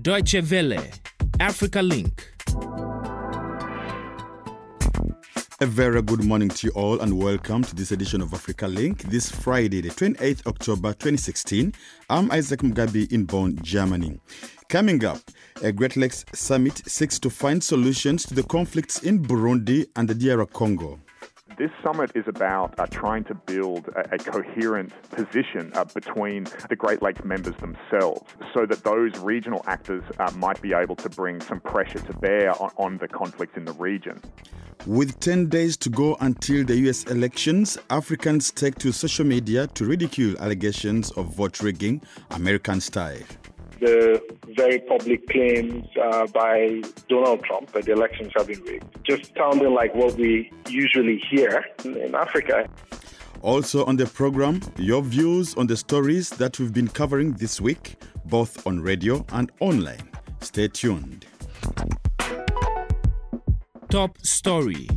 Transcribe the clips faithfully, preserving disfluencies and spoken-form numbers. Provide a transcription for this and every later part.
Deutsche Welle, Africa Link. A very good morning to you all and welcome to this edition of Africa Link this Friday, the twenty-eighth of October twenty sixteen. I'm Isaac Mugabi in Bonn, Germany. Coming up, a Great Lakes Summit seeks to find solutions to the conflicts in Burundi and the D R Congo. This summit is about uh, trying to build a, a coherent position uh, between the Great Lakes members themselves so that those regional actors uh, might be able to bring some pressure to bear on, on the conflicts in the region. With ten days to go until the U S elections, Africans take to social media to ridicule allegations of vote rigging, American style. The very public claims uh, by Donald Trump that the elections have been rigged, just sounding like what we usually hear in Africa. Also on the program, your views on the stories that we've been covering this week, both on radio and online. Stay tuned. Top story.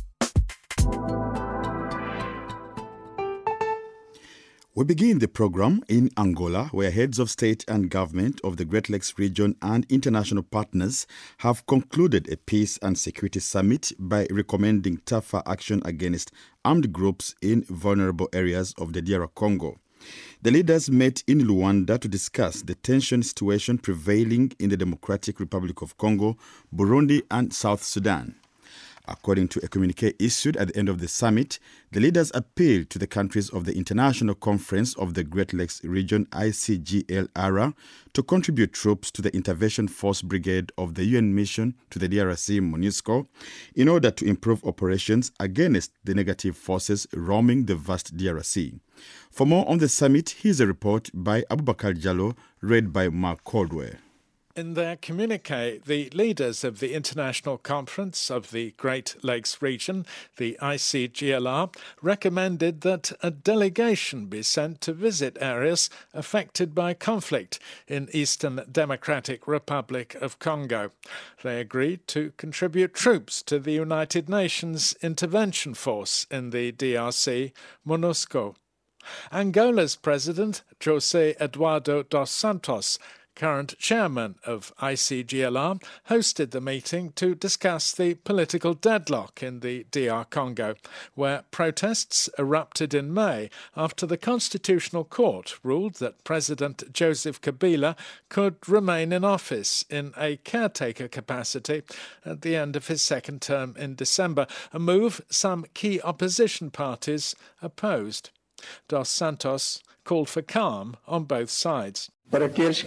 We begin the program in Angola, where heads of state and government of the Great Lakes region and international partners have concluded a peace and security summit by recommending tougher action against armed groups in vulnerable areas of the D R Congo. The leaders met in Luanda to discuss the tension situation prevailing in the Democratic Republic of Congo, Burundi, and South Sudan. According to a communique issued at the end of the summit, the leaders appealed to the countries of the International Conference of the Great Lakes Region, I C G L R A, to contribute troops to the Intervention Force Brigade of the U N mission to the D R C, MONUSCO, in order to improve operations against the negative forces roaming the vast D R C. For more on the summit, here's a report by Abubakar Jallo, read by Mark Caldwell. In their communique, the leaders of the International Conference of the Great Lakes Region, the I C G L R, recommended that a delegation be sent to visit areas affected by conflict in Eastern Democratic Republic of Congo. They agreed to contribute troops to the United Nations Intervention Force in the D R C, MONUSCO. Angola's president, José Eduardo dos Santos, current chairman of I C G L R, hosted the meeting to discuss the political deadlock in the D R Congo, where protests erupted in May after the Constitutional Court ruled that President Joseph Kabila could remain in office in a caretaker capacity at the end of his second term in December, a move some key opposition parties opposed. Dos Santos called for calm on both sides. To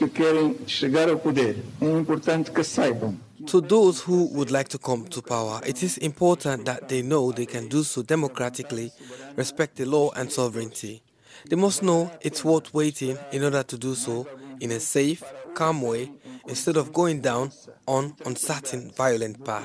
those who would like to come to power, it is important that they know they can do so democratically, respect the law and sovereignty. They must know it's worth waiting in order to do so in a safe, calm way, instead of going down on uncertain, violent path.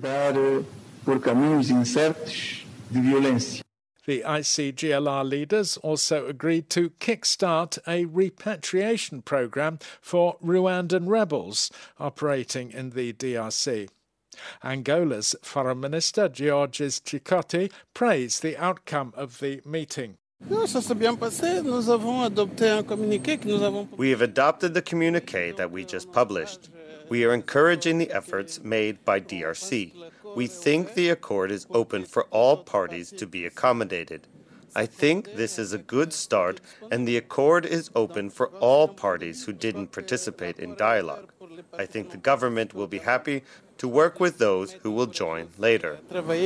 The I C G L R leaders also agreed to kickstart a repatriation program for Rwandan rebels operating in the D R C. Angola's Foreign Minister, Georges Chikoti, praised the outcome of the meeting. We have adopted the communique that we just published. We are encouraging the efforts made by D R C. We think the accord is open for all parties to be accommodated. I think this is a good start, and the accord is open for all parties who didn't participate in dialogue. I think the government will be happy to work with those who will join later.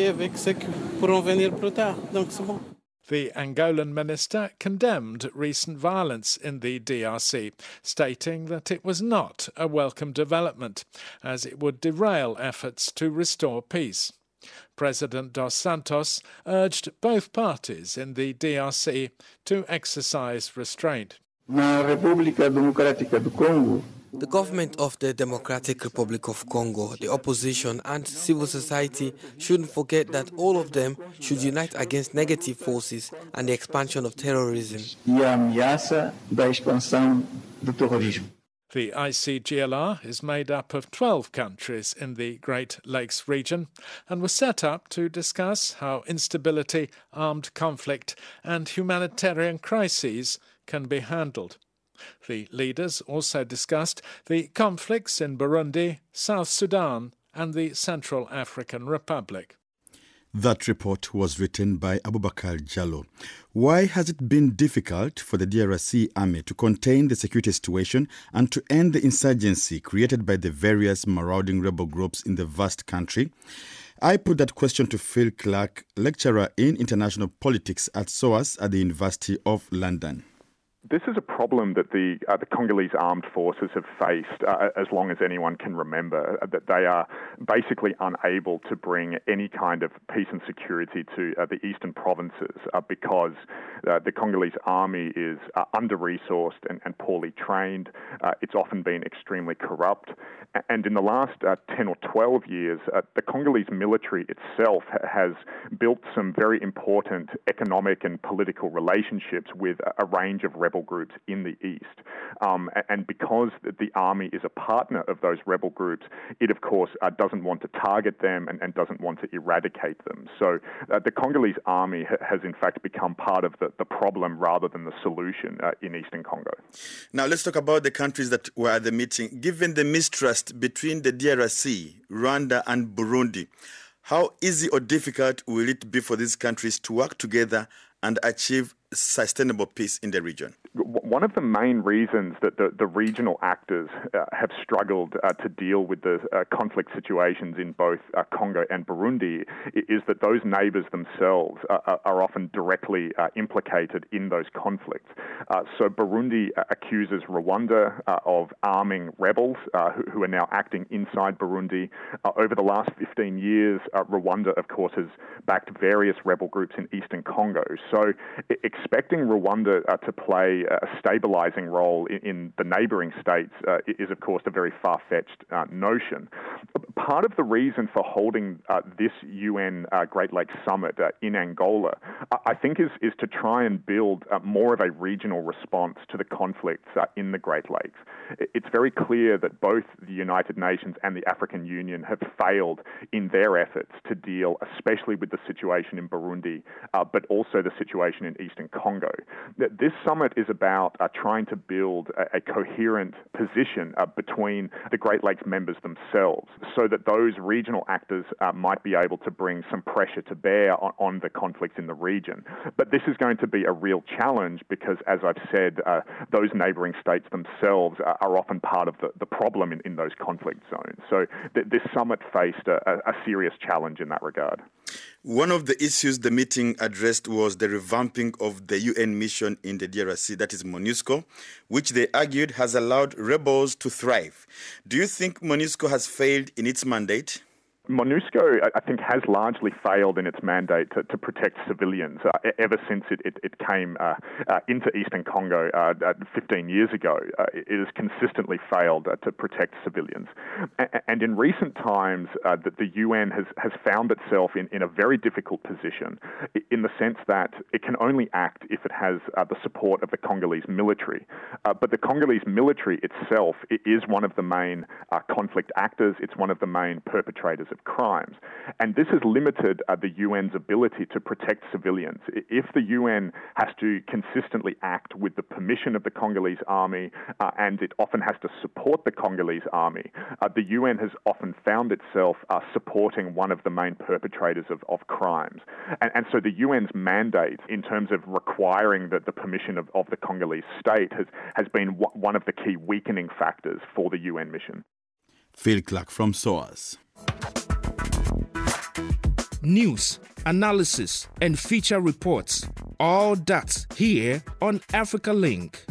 The Angolan minister condemned recent violence in the D R C, stating that it was not a welcome development, as it would derail efforts to restore peace. President Dos Santos urged both parties in the D R C to exercise restraint. The government of the Democratic Republic of Congo, the opposition and civil society shouldn't forget that all of them should unite against negative forces and the expansion of terrorism. The I C G L R is made up of twelve countries in the Great Lakes region and was set up to discuss how instability, armed conflict and humanitarian crises can be handled. The leaders also discussed the conflicts in Burundi, South Sudan, and the Central African Republic. That report was written by Abubakar Jallo. Why has it been difficult for the D R C army to contain the security situation and to end the insurgency created by the various marauding rebel groups in the vast country? I put that question to Phil Clark, lecturer in international politics at SOAS at the University of London. This is a problem that the uh, the Congolese armed forces have faced uh, as long as anyone can remember, uh, that they are basically unable to bring any kind of peace and security to uh, the eastern provinces uh, because uh, the Congolese army is uh, under-resourced and, and poorly trained. Uh, it's often been extremely corrupt. And in the last uh, ten or twelve years, uh, the Congolese military itself ha- has built some very important economic and political relationships with a, a range of rebel groups in the east. Um, and because the army is a partner of those rebel groups, it of course uh, doesn't want to target them and, and doesn't want to eradicate them. So uh, the Congolese army ha- has in fact become part of the, the problem rather than the solution uh, in eastern Congo. Now let's talk about the countries that were at the meeting. Given the mistrust between the D R C, Rwanda and Burundi, how easy or difficult will it be for these countries to work together and achieve sustainable peace in the region? One of the main reasons that the, the regional actors uh, have struggled uh, to deal with the uh, conflict situations in both uh, Congo and Burundi is that those neighbours themselves uh, are often directly uh, implicated in those conflicts. Uh, so Burundi uh, accuses Rwanda uh, of arming rebels uh, who, who are now acting inside Burundi. Uh, over the last fifteen years, uh, Rwanda, of course, has backed various rebel groups in eastern Congo. So expecting Rwanda uh, to play a stabilizing role in, in the neighboring states uh, is, of course, a very far-fetched uh, notion. Part of the reason for holding uh, this U N uh, Great Lakes Summit uh, in Angola, I think, is, is to try and build uh, more of a regional response to the conflicts uh, in the Great Lakes. It's very clear that both the United Nations and the African Union have failed in their efforts to deal, especially with the situation in Burundi, uh, but also the situation in eastern Congo. This summit is about uh, trying to build a, a coherent position uh, between the Great Lakes members themselves so that those regional actors uh, might be able to bring some pressure to bear on, on the conflicts in the region. But this is going to be a real challenge because, as I've said, uh, those neighbouring states themselves uh, are often part of the, the problem in, in those conflict zones. So th- this summit faced a, a serious challenge in that regard. One of the issues the meeting addressed was the revamping of the U N mission in the D R C, that is MONUSCO, which they argued has allowed rebels to thrive. Do you think MONUSCO has failed in its mandate? MONUSCO, I think, has largely failed in its mandate to, to protect civilians uh, ever since it, it, it came uh, uh, into eastern Congo uh, fifteen years ago. Uh, it has consistently failed uh, to protect civilians. A- and in recent times, uh, that the U N has, has found itself in, in a very difficult position in the sense that it can only act if it has uh, the support of the Congolese military. Uh, but the Congolese military itself it is one of the main uh, conflict actors. It's one of the main perpetrators of crimes. And this has limited uh, the U N's ability to protect civilians. If the U N has to consistently act with the permission of the Congolese army, uh, and it often has to support the Congolese army, uh, the U N has often found itself uh, supporting one of the main perpetrators of, of crimes. And, and so the U N's mandate in terms of requiring the, the permission of, of the Congolese state has, has been w- one of the key weakening factors for the U N mission. Phil Clark from SOAS. News, analysis, and feature reports. All that here on Africa Link.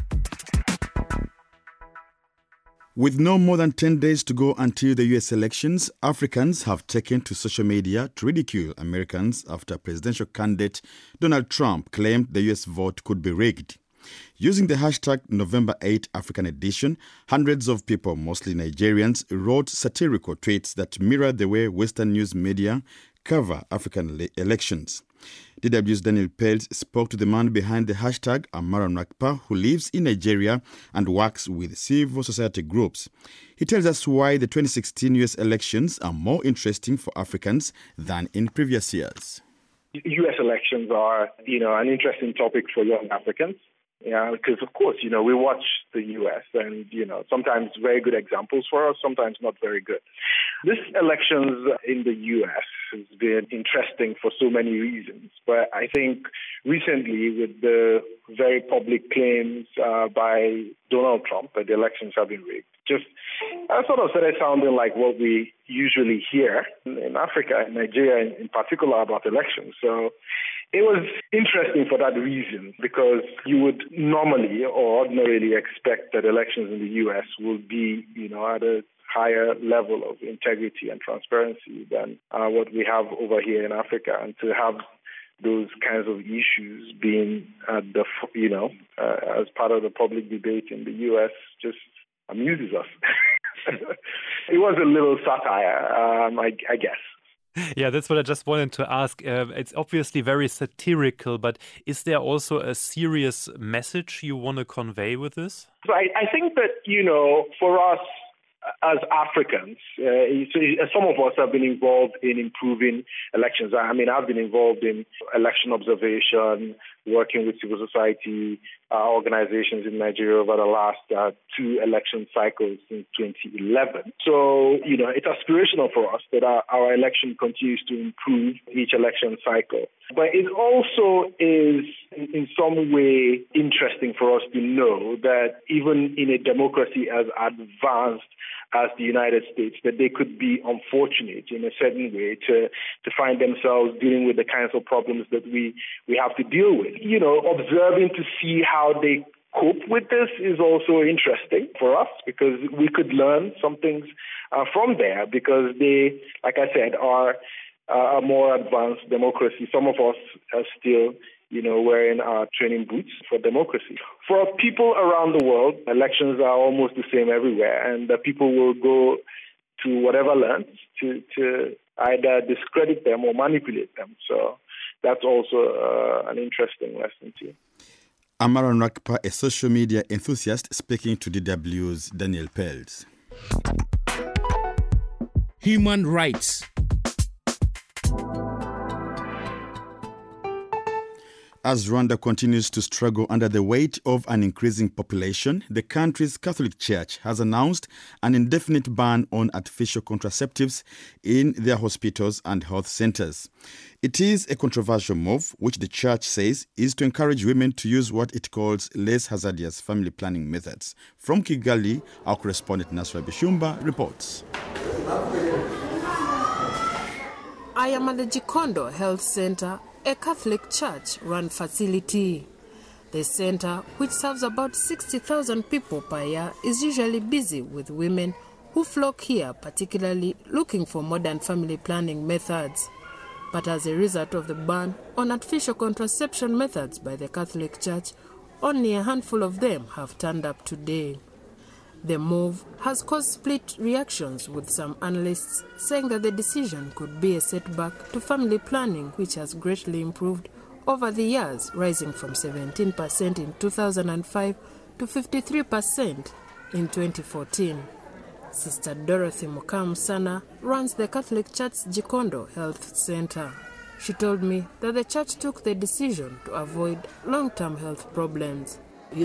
With no more than ten days to go until the U S elections, Africans have taken to social media to ridicule Americans after presidential candidate Donald Trump claimed the U S vote could be rigged. Using the hashtag November eighth African Edition, hundreds of people, mostly Nigerians, wrote satirical tweets that mirror the way Western news media cover African le- elections. D W's Daniel Pels spoke to the man behind the hashtag, Amara Nakpa, who lives in Nigeria and works with civil society groups. He tells us why the twenty sixteen U S elections are more interesting for Africans than in previous years. U S elections are, you know, an interesting topic for young Africans. Yeah, because of course, you know, we watch the U S and, you know, sometimes very good examples for us, sometimes not very good. This elections in the U S has been interesting for so many reasons. But I think recently with the very public claims uh, by Donald Trump that the elections have been rigged, just I sort of started sounding like what we usually hear in Africa and Nigeria in, in particular about elections. So it was interesting for that reason, because you would normally or ordinarily expect that elections in the U S would be, you know, at a higher level of integrity and transparency than uh, what we have over here in Africa, and to have those kinds of issues being at the, you know, uh, as part of the public debate in the U S just amuses us. It was a little satire, um, I, I guess. Yeah, that's what I just wanted to ask. Uh, it's obviously very satirical, but is there also a serious message you want to convey with this? So I, I think that, you know, for us as Africans, uh, so some of us have been involved in improving elections. I mean, I've been involved in election observation, working with civil society uh, organizations in Nigeria over the last uh, two election cycles since twenty eleven. So, you know, it's aspirational for us that our, our election continues to improve each election cycle. But it also is in some way interesting for us to know that even in a democracy as advanced as the United States, that they could be unfortunate in a certain way to, to find themselves dealing with the kinds of problems that we, we have to deal with. You know, observing to see how they cope with this is also interesting for us, because we could learn some things uh, from there, because they, like I said, are uh, a more advanced democracy. Some of us are still, you know, wearing our training boots for democracy. For people around the world, elections are almost the same everywhere, and the people will go to whatever lengths to, to either discredit them or manipulate them. So that's also uh, an interesting lesson too. Amaran Rakpa, a social media enthusiast, speaking to D W's Daniel Pelz. Human rights. As Rwanda continues to struggle under the weight of an increasing population, the country's Catholic Church has announced an indefinite ban on artificial contraceptives in their hospitals and health centers. It is a controversial move, which the Church says is to encourage women to use what it calls less hazardous family planning methods. From Kigali, our correspondent Nasra Bishumba reports. I am at the Gikondo Health Center, a Catholic Church-run facility. The center, which serves about sixty thousand people per year, is usually busy with women who flock here, particularly looking for modern family planning methods. But as a result of the ban on artificial contraception methods by the Catholic Church, only a handful of them have turned up today. The move has caused split reactions, with some analysts saying that the decision could be a setback to family planning, which has greatly improved over the years, rising from seventeen percent in two thousand five to fifty-three percent in twenty fourteen. Sister Dorothy Mukamusana runs the Catholic Church's Gikondo Health Center. She told me that the church took the decision to avoid long-term health problems. We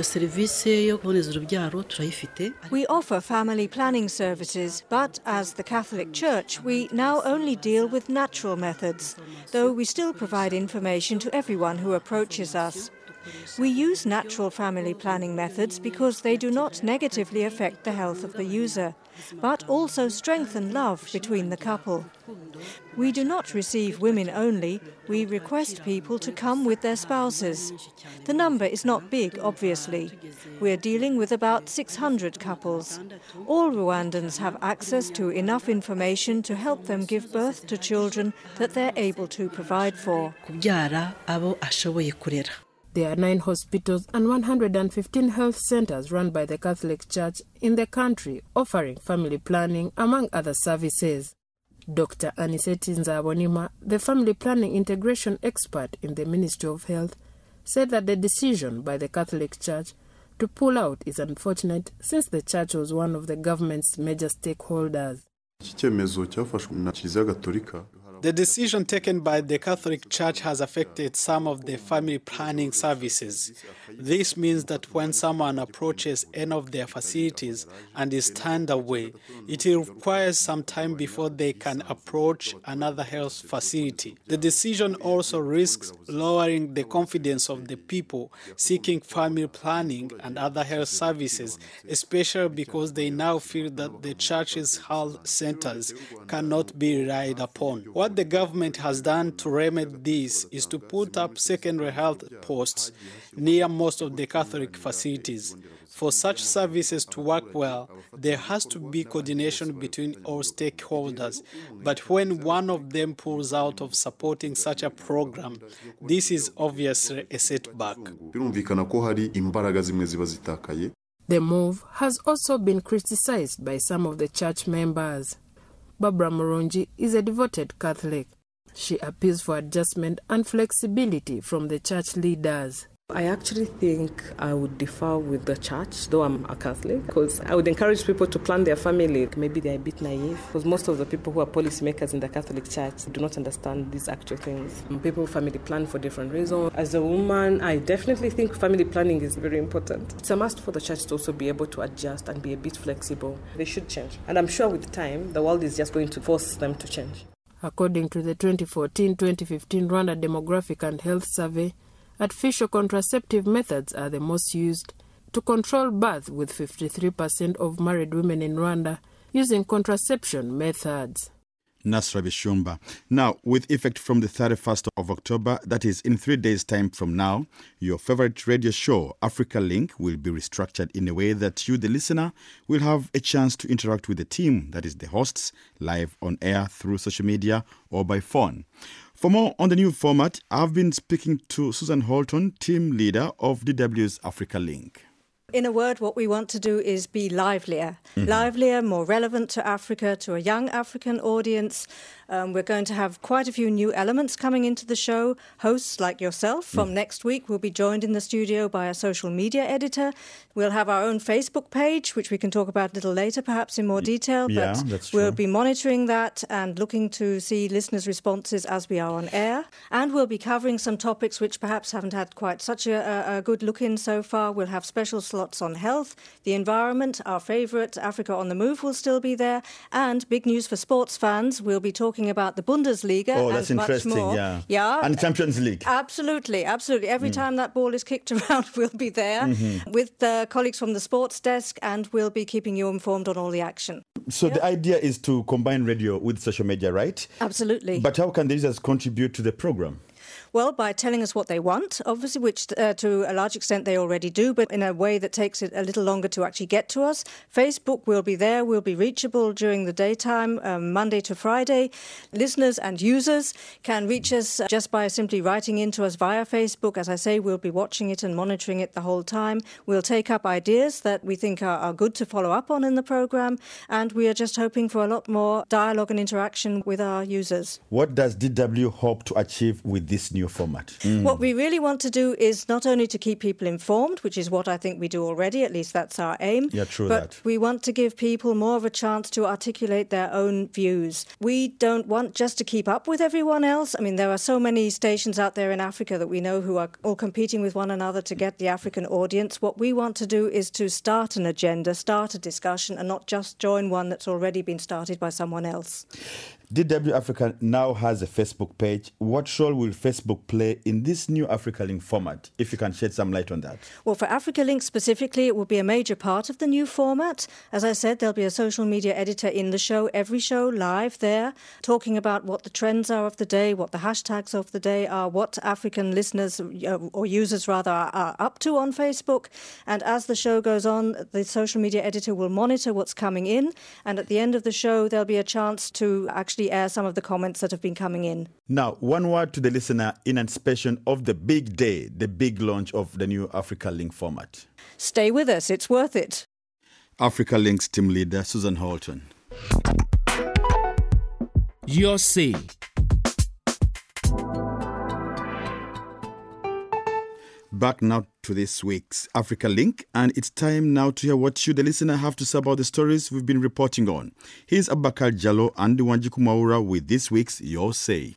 offer family planning services, but as the Catholic Church, we now only deal with natural methods, though we still provide information to everyone who approaches us. We use natural family planning methods because they do not negatively affect the health of the user, but also strengthen love between the couple. We do not receive women only, we request people to come with their spouses. The number is not big, obviously. We're dealing with about six hundred couples. All Rwandans have access to enough information to help them give birth to children that they're able to provide for. There are nine hospitals and one hundred fifteen health centers run by the Catholic Church in the country, offering family planning, among other services. Doctor Aniseti Nzabonima, the family planning integration expert in the Ministry of Health, said that the decision by the Catholic Church to pull out is unfortunate, since the Church was one of the government's major stakeholders. The decision taken by the Catholic Church has affected some of the family planning services. This means that when someone approaches any of their facilities and is turned away, it requires some time before they can approach another health facility. The decision also risks lowering the confidence of the people seeking family planning and other health services, especially because they now feel that the church's health centers cannot be relied upon. What the government has done to remedy this is to put up secondary health posts near most of the Catholic facilities. For such services to work well, there has to be coordination between all stakeholders. But when one of them pulls out of supporting such a program, this is obviously a setback. The move has also been criticized by some of the church members. Barbara Murungi is a devoted Catholic. She appeals for adjustment and flexibility from the church leaders. I actually think I would differ with the church, though I'm a Catholic, because I would encourage people to plan their family. Maybe they're a bit naive, because most of the people who are policymakers in the Catholic Church do not understand these actual things. People family plan for different reasons. As a woman, I definitely think family planning is very important. It's a must for the church to also be able to adjust and be a bit flexible. They should change. And I'm sure with time, the world is just going to force them to change. According to the twenty fourteen twenty fifteen Rwanda Demographic and Health Survey, artificial contraceptive methods are the most used to control birth, with fifty-three percent of married women in Rwanda using contraception methods. Nasra Bishumba. Now, with effect from the thirty-first of October, that is in three days' time from now, your favorite radio show, Africa Link, will be restructured in a way that you, the listener, will have a chance to interact with the team, that is the hosts, live on air through social media or by phone. For more on the new format, I've been speaking to Susan Holton, team leader of D W's Africa Link. In a word, what we want to do is be livelier. Mm-hmm. Livelier, more relevant to Africa, to a young African audience. Um, we're going to have quite a few new elements coming into the show. Hosts like yourself from mm. next week will be joined in the studio by a social media editor. We'll have our own Facebook page, which we can talk about a little later, perhaps in more detail. Yeah, but that's true. We'll be monitoring that and looking to see listeners' responses as we are on air. And we'll be covering some topics which perhaps haven't had quite such a, a good look in so far. We'll have special slots on health, the environment, our favourite Africa on the Move will still be there, and big news for sports fans. We'll be talking about the Bundesliga oh, that's and much interesting, more. Yeah. yeah, and Champions League. Absolutely, absolutely. Every mm. time that ball is kicked around, we'll be there mm-hmm. with uh, colleagues from the sports desk, and we'll be keeping you informed on all the action. So yeah. the idea is to combine radio with social media, right? Absolutely. But how can the users contribute to the program? Well, by telling us what they want, obviously, which uh, to a large extent they already do, but in a way that takes it a little longer to actually get to us. Facebook will be there. We'll be reachable during the daytime, um, Monday to Friday. Listeners and users can reach us just by simply writing into us via Facebook. As I say, we'll be watching it and monitoring it the whole time. We'll take up ideas that we think are, are good to follow up on in the program, and we are just hoping for a lot more dialogue and interaction with our users. What does D W hope to achieve with this new format? Mm. What we really want to do is not only to keep people informed, which is what I think we do already, at least that's our aim. Yeah, true but that. we want to give people more of a chance to articulate their own views. We don't want just to keep up with everyone else. I mean, there are so many stations out there in Africa that we know who are all competing with one another to get the African audience. What we want to do is to start an agenda, start a discussion, and not just join one that's already been started by someone else. D W Africa now has a Facebook page. What role will Facebook play in this new Africa Link format, if you can shed some light on that? Well, for Africa Link specifically, it will be a major part of the new format. As I said, there'll be a social media editor in the show, every show live there, talking about what the trends are of the day, what the hashtags of the day are, what African listeners, or users rather, are up to on Facebook. And as the show goes on, the social media editor will monitor what's coming in. And at the end of the show, there'll be a chance to actually air some of the comments that have been coming in. Now, one word to the listener in anticipation of the big day, the big launch of the new Africa Link format. Stay with us, it's worth it. Africa Link's team leader, Susan Holton. Your say. Back now to this week's Africa Link, and it's time now to hear what you, the listener, have to say about the stories we've been reporting on. Here's Abakar Jallo and Wanjiku Mwaura with this week's Your Say.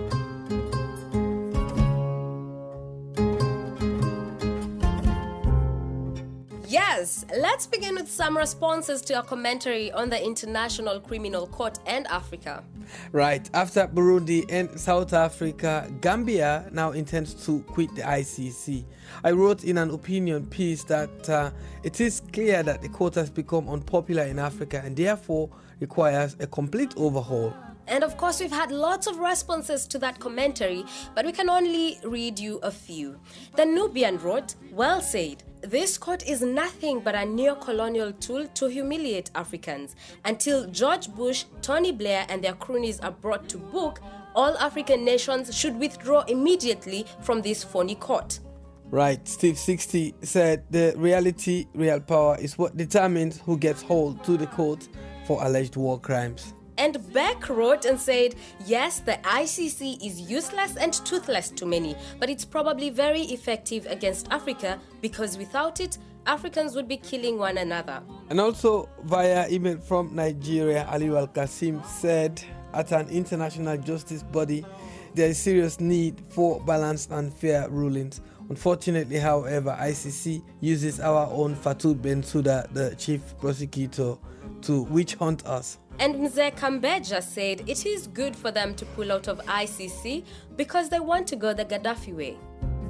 Yes, let's begin with some responses to a commentary on the International Criminal Court and Africa. Right, after Burundi and South Africa, Gambia now intends to quit the I C C. I wrote in an opinion piece that uh, it is clear that the court has become unpopular in Africa and therefore requires a complete overhaul. And of course, we've had lots of responses to that commentary, but we can only read you a few. The Nubian wrote, "Well said. This court is nothing but a neo-colonial tool to humiliate Africans. Until George Bush, Tony Blair, and their cronies are brought to book, all African nations should withdraw immediately from this phony court." Right, Steve sixty said the reality, real power is what determines who gets hauled to the court for alleged war crimes. And Beck wrote and said, yes, the I C C is useless and toothless to many, but it's probably very effective against Africa because without it, Africans would be killing one another. And also via email from Nigeria, Aliyu Al-Qasim said, at an international justice body, there is serious need for balanced and fair rulings. Unfortunately, however, I C C uses our own Fatou Bensouda, the chief prosecutor, to witch hunt us. And Mzee Kambeja said it is good for them to pull out of I C C because they want to go the Gaddafi way.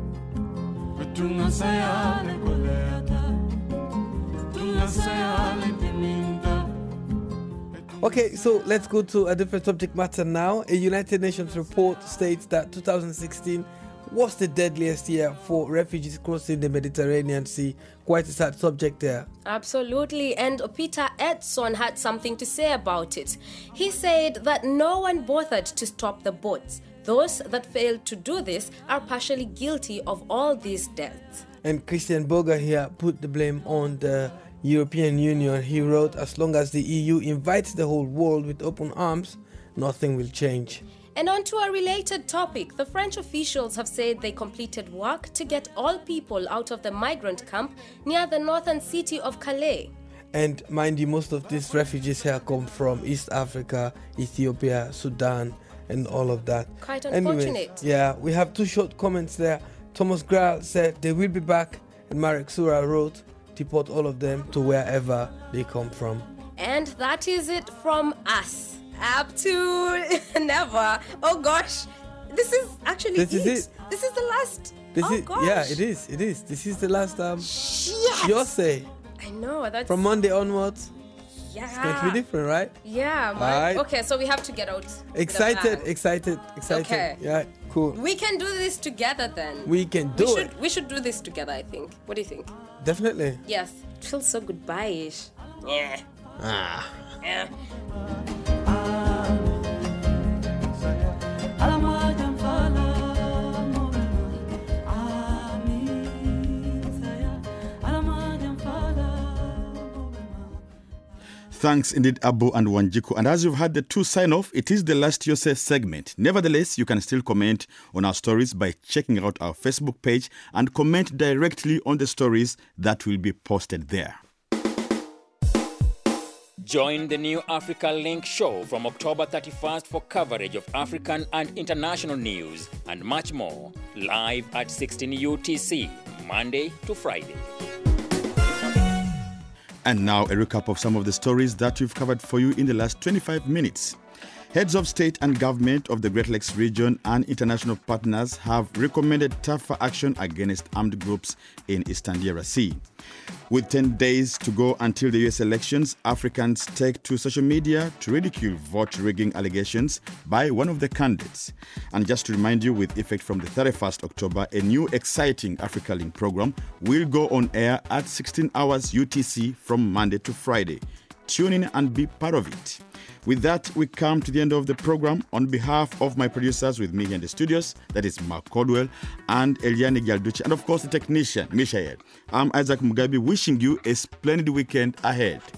Okay, so let's go to a different subject matter now. A United Nations report states that two thousand sixteen was the deadliest year for refugees crossing the Mediterranean Sea. Quite a sad subject there. Absolutely, and Peter Edson had something to say about it. He said that no one bothered to stop the boats. Those that failed to do this are partially guilty of all these deaths. And Christian Boga here put the blame on the European Union. He wrote, as long as the E U invites the whole world with open arms, nothing will change. And on to a related topic, the French officials have said they completed work to get all people out of the migrant camp near the northern city of Calais. And mind you, most of these refugees here come from East Africa, Ethiopia, Sudan, and all of that. Quite unfortunate. Anyways, yeah, we have two short comments there. Thomas Graal said they will be back, and Marek Sura wrote, deport all of them to wherever they come from. And that is it from us. Up to never. Oh gosh, this is actually this it. Is it. This is the last. This oh is gosh. Yeah, it is. It is. This is the last. Um, yes. Your say. I know that's from Monday onwards. Yeah. It's going to be different, right? Yeah. Man. Right. Okay, so we have to get out. Excited, excited, excited. Okay. Yeah. Cool. We can do this together then. We can do we it. Should, we should do this together. I think. What do you think? Definitely. Yes. It feels so goodbye-ish. Yeah. Ah. Yeah. Thanks indeed, Abu and Wanjiku. And as you've had the two sign off, it is the last You Say segment. Nevertheless, you can still comment on our stories by checking out our Facebook page and comment directly on the stories that will be posted there. Join the new Africa Link show from October thirty-first for coverage of African and international news and much more, live at sixteen U T C, Monday to Friday. And now a recap of some of the stories that we've covered for you in the last twenty-five minutes. Heads of state and government of the Great Lakes region and international partners have recommended tougher action against armed groups in Eastern D R C. With ten days to go until the U S elections, Africans take to social media to ridicule vote rigging allegations by one of the candidates. And just to remind you, with effect from the thirty-first of October, a new exciting Africa Link program will go on air at sixteen hours U T C from Monday to Friday. Tune in and be part of it. With that, we come to the end of the program. On behalf of my producers with me here in the studios, that is Mark Caldwell and Eliane Gyalduchi, and of course the technician, Mishael. I'm Isaac Mugabe, wishing you a splendid weekend ahead.